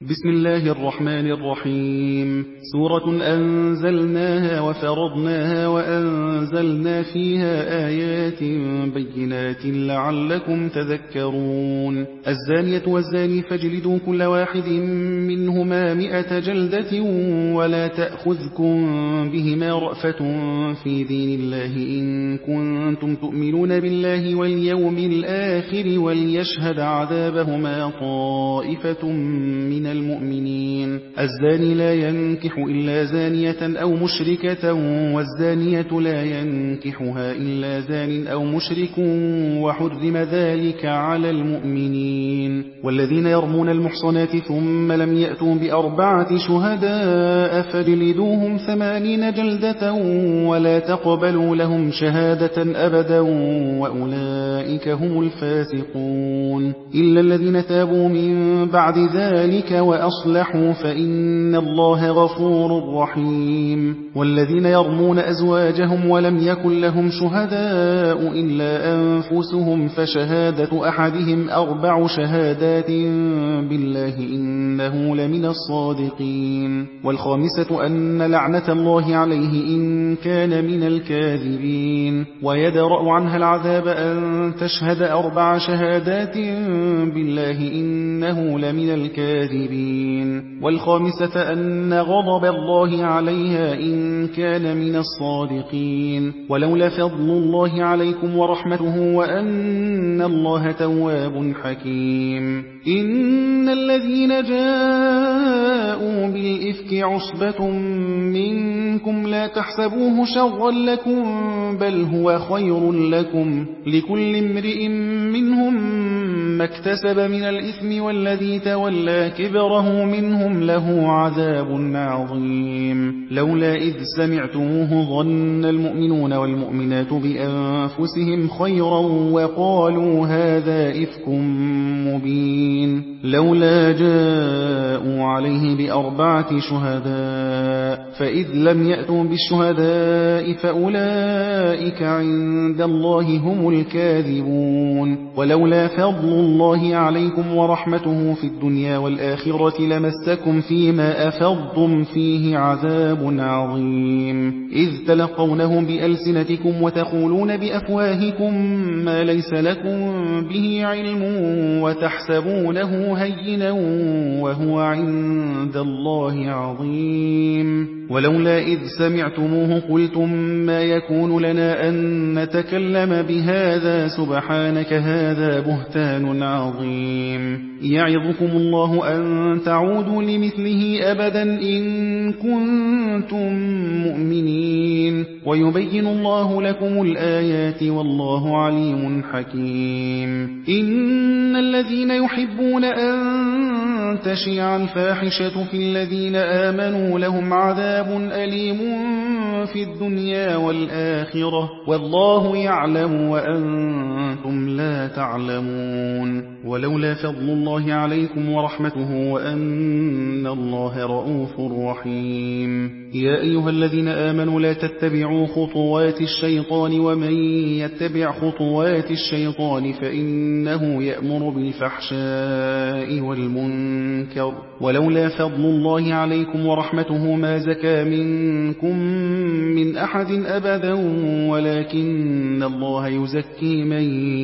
بسم الله الرحمن الرحيم. سورة أنزلناها وفرضناها وأنزلنا فيها آيات بينات لعلكم تذكرون. الزانية والزاني فاجلدوا كل واحد منهما 100 جلدة ولا تأخذكم بهما رأفة في دين الله إن كنتم تؤمنون بالله واليوم الآخر وليشهد عذابهما طائفة من المؤمنين. الزاني لا ينكح إلا زانية أو مشركة والزانية لا ينكحها إلا زان أو مشرك وحرم ذلك على المؤمنين. والذين يرمون المحصنات ثم لم يأتوا ب4 شهداء فاجلدوهم 80 جلدة ولا تقبلوا لهم شهادة أبدا وأولئك هم الفاسقون. إلا الذين تابوا من بعد ذلك وأصلحوا فإن الله غفور رحيم. والذين يرمون أزواجهم ولم يكن لهم شهداء إلا أنفسهم فشهادة أحدهم 4 شهادات بالله إنه لمن الصادقين. والخامسة أن لعنة الله عليه إن كان من الكاذبين. ويدرأ عنها العذاب أن تشهد 4 شهادات بالله إنه لمن الكاذبين. والخامسة أن غضب الله عليها إن كان من الصادقين. ولولا فضل الله عليكم ورحمته وأن الله تواب حكيم. إن الذين جاءوا بالإفك عصبة منكم لا تحسبوه شرا لكم بل هو خير لكم لكل امرئ منهم ما اكتسب من الإثم والذي تولى كبره منهم له عذاب عظيم. لولا إذ سمعتموه ظن المؤمنون والمؤمنات بأنفسهم خيرا وقالوا هذا إفك مبين. لولا جاءوا عليه ب4 شهداء فإذ لم يأتوا بالشهداء فأولئك عند الله هم الكاذبون. ولولا فضل الله عليكم ورحمته في الدنيا والآخرة لمسكم فيما أفضتم فيه عذاب عظيم. إذ تلقونه بألسنتكم وتقولون بأفواهكم ما ليس لكم به علم وتحسبونه هينا وهو عند الله عظيم. ولولا إذ سمعتموه قلتم ما يكون لنا أن نتكلم بهذا سبحانك هذا بهتان عظيم. يعظكم الله أن تعودوا لمثله أبدا إن كنتم مؤمنين ويبين الله لكم الآيات والله عليم حكيم. إن الذين يحبون أن تشيع الفاحشة في الذين آمنوا لهم عذاب أليم في الدنيا والآخرة والله يعلم وأنتم لا تعلمون. ولولا فضل الله عليكم ورحمته وأن الله رؤوف رحيم. يا أيها الذين آمنوا لا تتبعوا خطوات الشيطان ومن يتبع خطوات الشيطان فإنه يأمر بالفحشاء والمنكر. ولولا فضل الله عليكم ورحمته ما زكى منكم من أحد أبدا ولكن الله يزكي من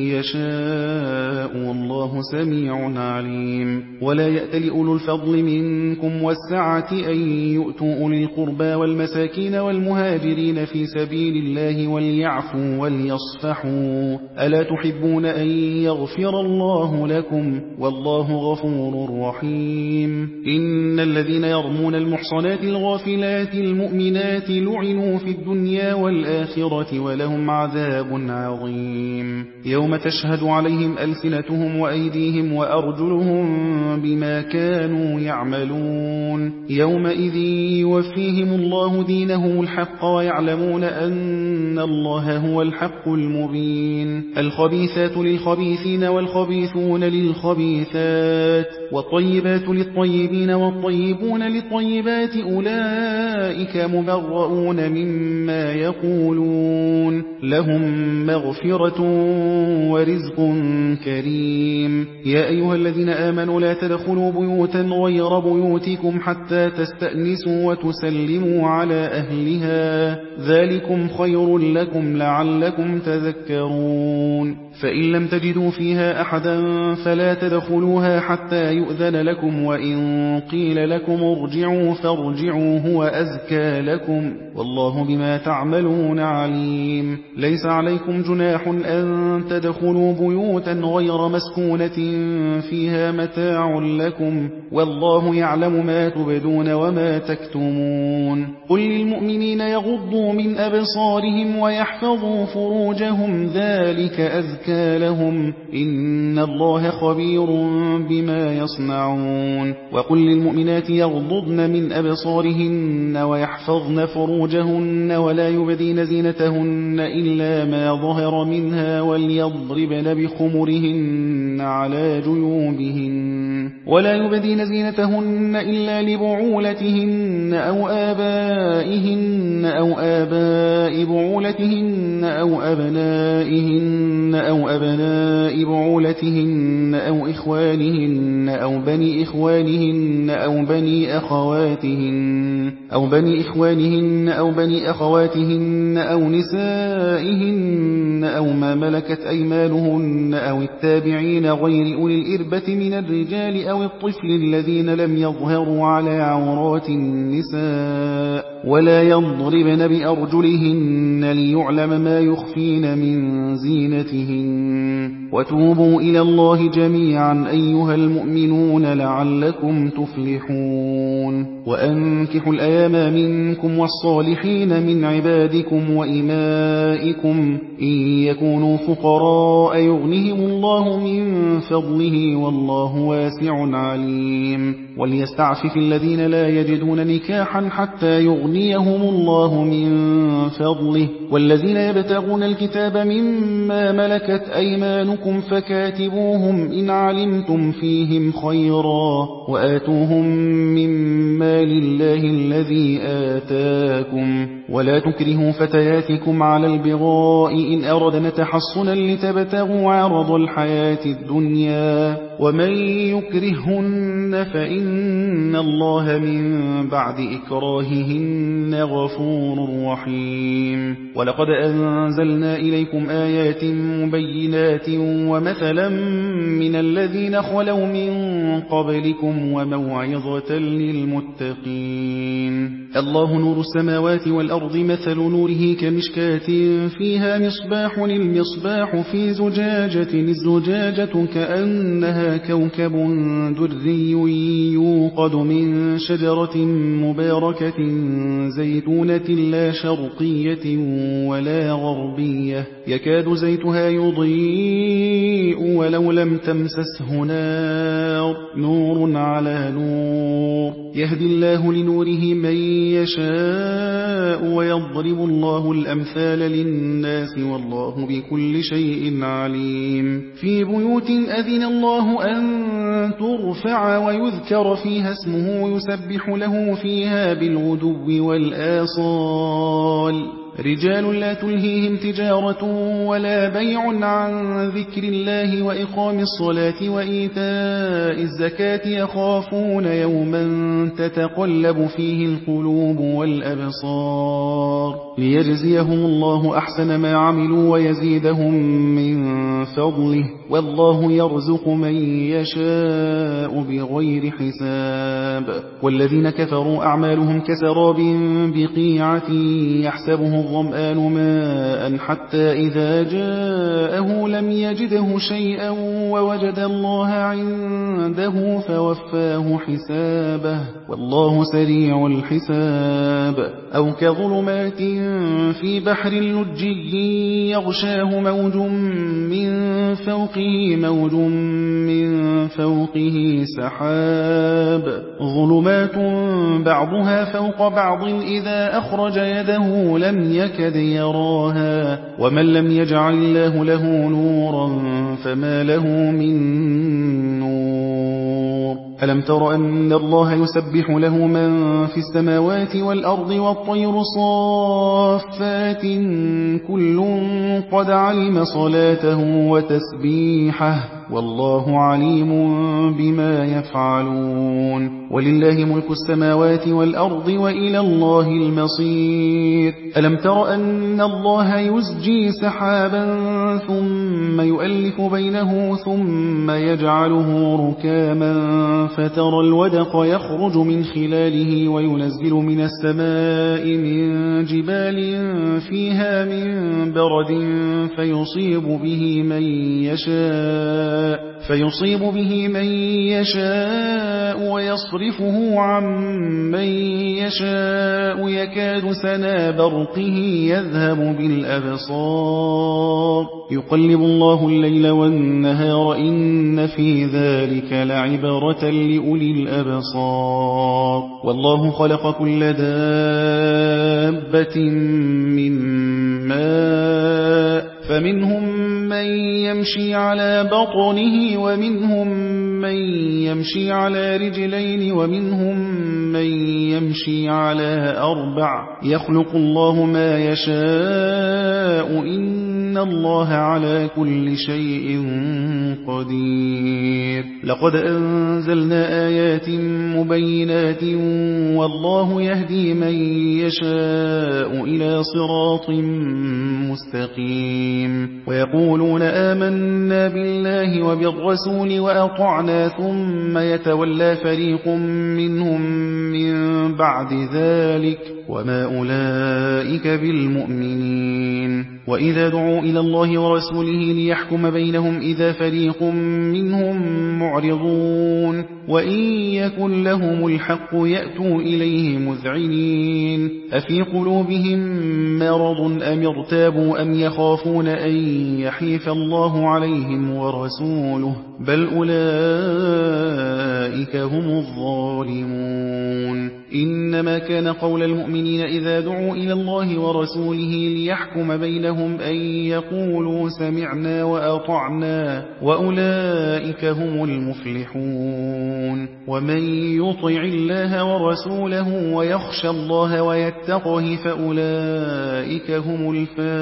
يشاء والله سميع عليم. ولا يأتل أولو الفضل منكم والسعة أن يؤتوا أولي القربى والمساكين والمهاجرين في سبيل الله وليعفوا وليصفحوا ألا تحبون أن يغفر الله لكم والله غفور رحيم. إن الذين يرمون المحصنات الغافلات المؤمنات لعنوا في الدنيا والآخرة ولهم عذاب عظيم. يوم تشهد عليهم ألسنتهم وأيديهم وأرجلهم بما كانوا يعملون. يومئذ يوفيهم الله دينهم الحق ويعلمون أن الله هو الحق المبين. الخبيثات للخبيثين والخبيثون للخبيثات والطيبات للطيبين والطيبون للطيبات أولئك مبرؤون مما يقولون لهم مغفرة ورزق كريم يا أيها الذين آمنوا لا تدخلوا بيوتا غير بيوتكم حتى تستأنسوا وتسلموا على أهلها ذلكم خير لكم لعلكم تذكرون فإن لم تجدوا فيها أحدا فلا تدخلوها حتى يؤذن لكم وإن قيل لكم ارجعوا فارجعوا هو أزكى لكم والله بما تعملون عليم ليس عليكم جناح أن تدخلوا بيوتا غير مسكونة فيها متاع لكم والله يعلم ما تبدون وما تكتمون قل للمؤمنين يغضوا من أبصارهم ويحفظوا فروجهم ذلك أزكى لهم إن الله خبير بما يصنعون وقل للمؤمنات يغضضن من أبصارهن ويحفظن فروجهن ولا يبدين زينتهن إلا ما ظهر منها وليضربن بخمرهن على جيوبهن ولا يبدين زينتهن إلا لبعولتهن أو آبائهن أو آباء بعولتهن أو أبنائهن أو أبناء بعولتهن أو إخوانهن أو بني إخوانهن أو بني أخواتهن أو بني أخواتهن أو نسائهن أو ما ملكت أيمانهن أو التابعين غير أولي الإربة من الرجال أو الطفل الذين لم يظهروا على عورات النساء ولا يضربن بأرجلهن ليعلم ما يخفين من زينتهن وتوبوا إلى الله جميعا أيها المؤمنون لعلكم تفلحون وأنكحوا الأيام منكم والصالحين من عبادكم وإمائكم إن يكونوا فقراء يغنهم الله من فضله والله واسع عليم وليستعفف الذين لا يجدون نكاحا حتى يغنيهم الله من فضله والذين يبتغون الكتاب مما ملكت أيمانكم فكاتبوهم إن علمتم فيهم خيرا وآتوهم من مال الله الذي آتاكم ولا تكرهوا فتياتكم على البغاء إن أردنا تحصنا لتبتغوا عرض الحياة الدنيا ومن يكرهن فإن الله من بعد إكراههن غفور رحيم ولقد أنزلنا إليكم آيات مبينات ومثلا من الذين خلوا من قبلكم وموعظة للمتقين الله نور السماوات والأرض مثل نوره كمشكاة فيها مصباح المصباح في زجاجة الزجاجة كأنها كوكب دري يوقد من شجرة مباركة زيتونة لا شرقية ولا غربية يكاد زيتها يضيء ولو لم تمسسه نار نور على نور يهدي الله لنوره من يشاء ويضرب الله الأمثال للناس والله بكل شيء عليم في بيوت أذن الله أن ترفع ويذكر فيها اسمه يسبح له فيها بالغدو والآصال رجال لا تلهيهم تجارة ولا بيع عن ذكر الله وإقام الصلاة وإيتاء الزكاة يخافون يوما تتقلب فيه القلوب والأبصار ليجزيهم الله أحسن ما عملوا ويزيدهم من فضله والله يرزق من يشاء بغير حساب والذين كفروا أعمالهم كسراب بقيعة يحسبه الظمآن ماء حتى إذا جاءه لم يجده شيئا ووجد الله عنده فوفاه حسابه والله سريع الحساب أو كظلمات في بحر لجي يغشاه موج من فوقه سحاب ظلمات بعضها فوق بعض إذا أخرج يده لم يكد يراها ومن لم يجعل الله له نورا فما له من نور ألم تر أن الله يسبح له من في السماوات والأرض والطير صافات كل قد علم صلاته وتسبيحه والله عليم بما يفعلون ولله ملك السماوات والأرض وإلى الله المصير ألم تر أن الله يزجي سحابا ثم يؤلف بينه ثم يجعله ركاما فترى الودق يخرج من خلاله وينزل من السماء من جبال فيها من برد فيصيب به من يشاء ويصرفه عن من يشاء يكاد سنا برقه يذهب بالأبصار يقلب الله الليل والنهار إن في ذلك لعبرة لأولي الأبصار والله خلق كل دابة من ماء فمنهم من يمشي على بطنه ومنهم من يمشي على رجلين ومنهم من يمشي على 4 يخلق الله ما يشاء إن الله على كل شيء قدير لقد أنزلنا آيات مبينات والله يهدي من يشاء إلى صراط مستقيم ويقولون آمنا بالله وبالرسول وأطعنا ثم يتولى فريق منهم من بعد ذلك وما أولئك بالمؤمنين وإذا دعوا إلى الله ورسوله ليحكم بينهم إذا فريق منهم معرضون وإن يكن لهم الحق يأتوا إليه مذعنين أفي قلوبهم مرض أم ارتابوا أم يخافون أن يحيف الله عليهم ورسوله بل أولئك هم الظالمون إنما كان قول المؤمنين إذا دعوا إلى الله ورسوله ليحكم بينهم أن يقولوا سمعنا وأطعنا وأولئك هم المفلحون ومن يطع الله ورسوله ويخشى الله ويتقه فأولئك هم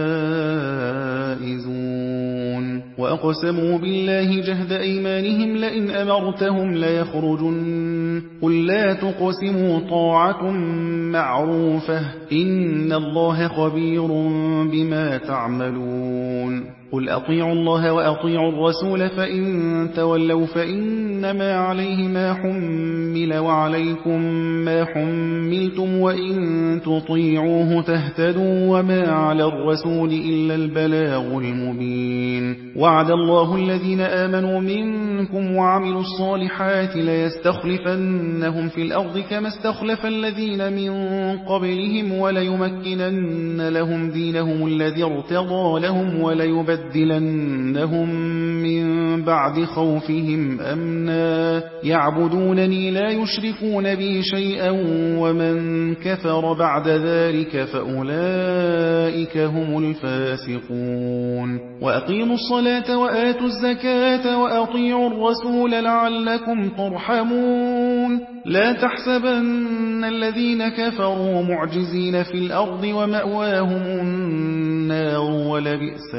الفائزون وأقسموا بالله جهد أيمانهم لئن أمرتهم ليخرجن قل لا تقسموا طاعة معروفة إن الله خبير بما تعملون قل أطيعوا الله وأطيعوا الرسول فإن تولوا فإنما عليه ما حمل وعليكم ما حملتم وإن تطيعوه تهتدوا وما على الرسول إلا البلاغ المبين وعد الله الذين آمنوا منكم وعملوا الصالحات ليستخلفنهم في الأرض كما استخلف الذين من قبلهم وليمكنن لهم دينهم الذي ارتضى لهم وليبدلنهم من بعد خوفهم أمنا يعبدونني لا يشركون بي شيئا ومن كفر بعد ذلك فأولئك هم الفاسقون وأقيموا الصلاة وآتوا الزكاة وأطيعوا الرسول لعلكم ترحمون لا تحسبن الذين كفروا معجزين في الأرض ومأواهم النار ولبئس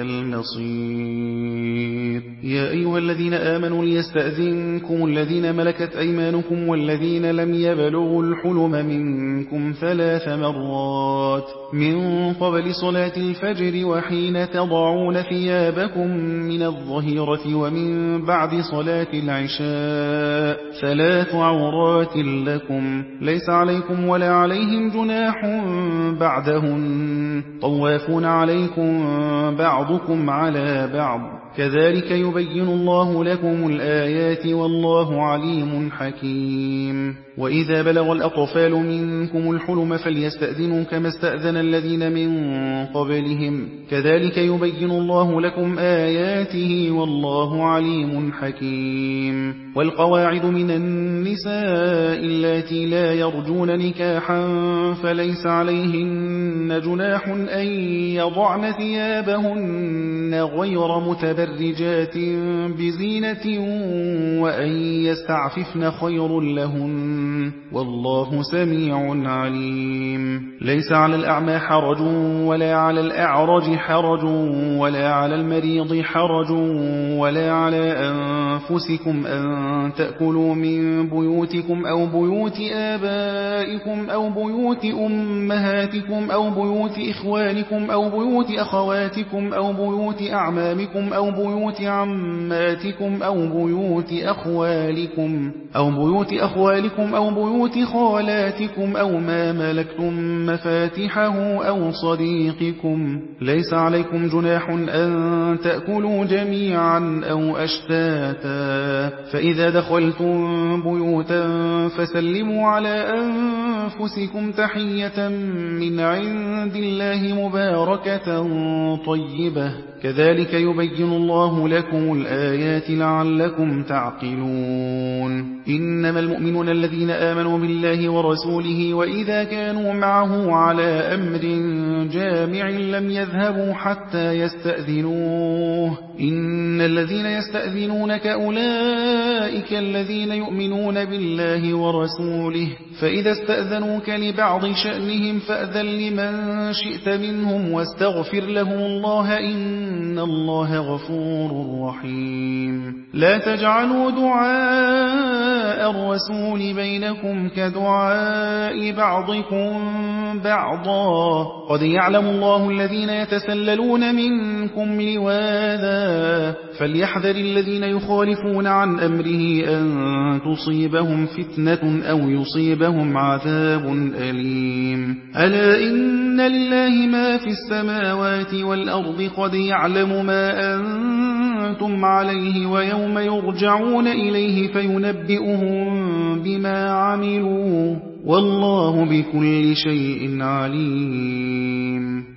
المصير يا أيها الذين آمنوا ليستأذنكم الذين ملكت أيمانكم والذين لم يبلغوا الحلم منكم 3 مرات من قبل صلاة الفجر وحين تضعون ثيابكم من الظهيرة ومن بعد صلاة العشاء 3 عورات لكم ليس عليكم ولا عليهم جناح بعدهن طوافون عليكم بعضكم على بعض كذلك يبين الله لكم الآيات والله عليم حكيم وإذا بلغ الأطفال منكم الحلم فليستأذنوا كما استأذن الذين من قبلهم كذلك يبين الله لكم آياته والله عليم حكيم والقواعد من النساء اللاتي لا يرجون نكاحا فليس عليهن جناح أن يضعن ثيابهن غير متبرجات متبرجات بزينة وأن يستعففن خير لهن والله سميع عليم ليس على الأعمى حرج ولا على الأعرج حرج ولا على المريض حرج ولا على أنفسكم أن تأكلوا من بيوتكم أو بيوت آبائكم أو بيوت أمهاتكم أو بيوت إخوانكم أو بيوت أخواتكم أو بيوت أعمامكم أو بيوت عماتكم أو بيوت أخوالكم أو بيوت خالاتكم أو ما ملكتم مفاتحه أو صديقكم ليس عليكم جناح أن تأكلوا جميعا أو أشتاتا فإذا دخلتم بيوتا فسلموا على أنفسكم تحية من عند الله مباركة طيبة كذلك يبين الله لكم الآيات لعلكم تعقلون إنما المؤمنون الذين آمنوا بالله ورسوله وإذا كانوا معه على أمر جامع لم يذهبوا حتى يستأذنوه إن الذين يستأذنونك أولئك الذين يؤمنون بالله ورسوله فإذا استأذنوك لبعض شأنهم فأذن لمن شئت منهم واستغفر لهم الله إن الله غفور رحيم لا تجعلوا دعاء الرسول بينكم كدعاء بعضكم بعضا قد يعلم الله الذين يتسللون منكم لواذا فليحذر الذين يخالفون عن أمره أن تصيبهم فتنة أو يصيبهم عذاب أليم ألا إن لله ما في السماوات والأرض قد يعلم ما أنتم عليه ويوم يرجعون إليه فينبئهم بما عملوا والله بكل شيء عليم